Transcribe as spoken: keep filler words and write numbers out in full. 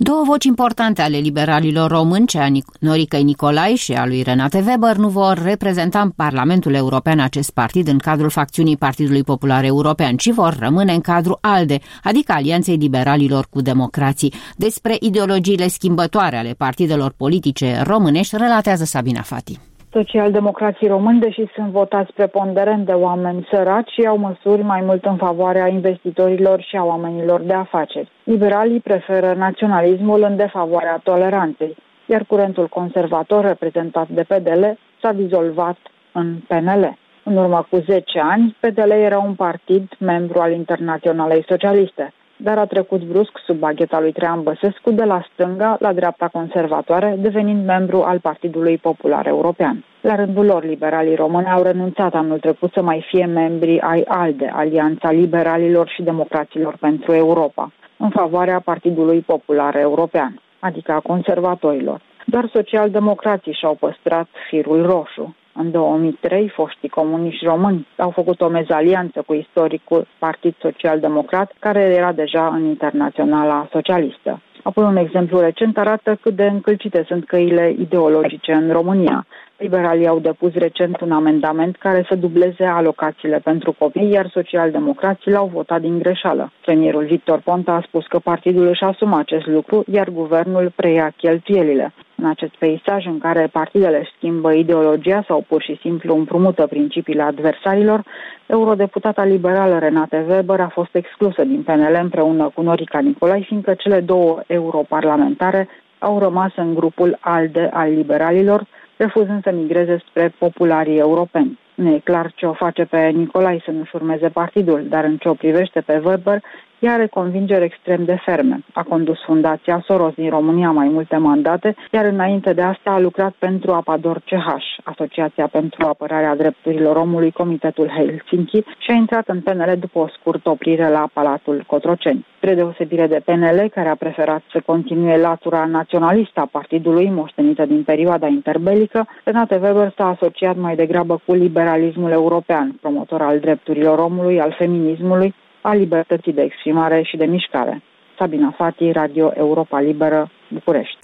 Două voci importante ale liberalilor români, cea a Noricăi Nicolae și a lui Renate Weber, nu vor reprezenta în Parlamentul European acest partid în cadrul facțiunii Partidului Popular European, ci vor rămâne în cadrul ALDE, adică Alianței Liberalilor cu Democrații. Despre ideologiile schimbătoare ale partidelor politice românești relatează Sabina Fati. Socialdemocrații români, deși sunt votați preponderent de oameni săraci, iau măsuri mai mult în favoarea investitorilor și a oamenilor de afaceri. Liberalii preferă naționalismul în defavoarea toleranței, iar curentul conservator reprezentat de P D L s-a dizolvat în P N L. În urmă cu zece ani, P D L era un partid membru al Internaționalei Socialiste, dar a trecut brusc sub bagheta lui Traian Băsescu de la stânga la dreapta conservatoare, devenind membru al Partidului Popular European. La rândul lor, liberalii români au renunțat anul trecut să mai fie membri ai ALDE, Alianța Liberalilor și Democraților pentru Europa, în favoarea Partidului Popular European, adică a conservatorilor. Doar socialdemocrații și-au păstrat firul roșu. În două mii trei, foștii comuniști români au făcut o mezalianță cu istoricul Partid Social-Democrat, care era deja în Internaționala Socialistă. Apoi un exemplu recent arată cât de încălcite sunt căile ideologice în România. Liberalii au depus recent un amendament care să dubleze alocațiile pentru copii, iar socialdemocrații l-au votat din greșeală. Premierul Victor Ponta a spus că partidul își asumă acest lucru, iar guvernul preia cheltuielile. În acest peisaj în care partidele își schimbă ideologia sau pur și simplu împrumută principiile adversarilor, eurodeputata liberală Renate Weber a fost exclusă din P N L împreună cu Norica Nicolae, fiindcă cele două europarlamentare au rămas în grupul ALDE al liberalilor, refuzând să migreze spre popularii europeni. Nu e clar ce o face pe Nicolae să nu-și urmeze partidul, dar în ce o privește pe Weber, ea are convingeri extrem de ferme. A condus Fundația Soros din România mai multe mandate, iar înainte de asta a lucrat pentru Apador C H, Asociația pentru Apărarea Drepturilor Omului, Comitetul Helsinki, și a intrat în P N L după o scurtă oprire la Palatul Cotroceni. Spre deosebire de P N L, care a preferat să continue latura naționalistă a partidului, moștenită din perioada interbelică, Renate Weber s-a asociat mai degrabă cu liberalismul european, promotor al drepturilor omului, al feminismului, a libertății de exprimare și de mișcare. Sabina Fati, Radio Europa Liberă, București.